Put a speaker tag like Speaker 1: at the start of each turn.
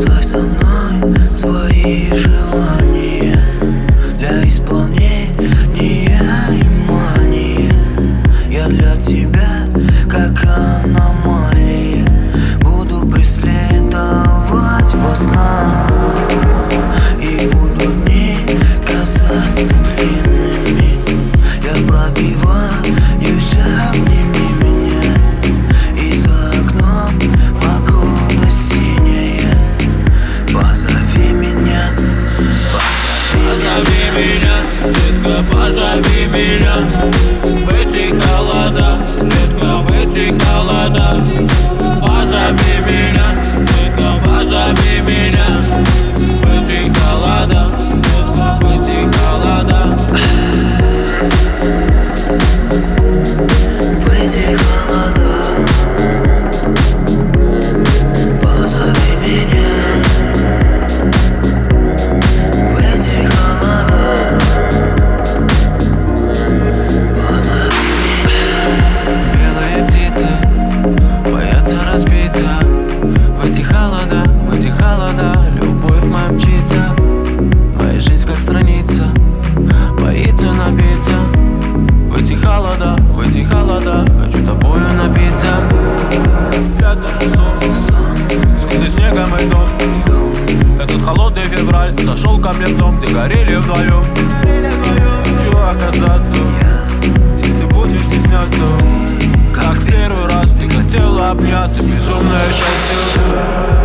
Speaker 1: Оставь со мной свои желания для исполнения и мании. Я для тебя как аномалия, буду преследовать во снах, и буду дни казаться длинными. Я пробиваюсь, обними меня, и за окном погода синяя. Позови меня,
Speaker 2: позови меня, детка, позови меня в эти холода, детка, в эти холода. Позови меня, детка, позови меня в эти холода, детка, в эти холода.
Speaker 1: в эти холода. Позови меня в эти холода. Позови меня.
Speaker 2: Белые птицы боятся разбиться в эти холода, любовь моя мчится. Моя жизнь как страница, боится напиться. В эти холода, хочу тобою напиться. Пятый сон, скрытый снегом и дом. Этот холодный февраль зашел ко мне в дом, где горели вдвоем. Хочу оказаться, где ты будешь стесняться, как в первый раз ты хотела обняться, безумное счастье.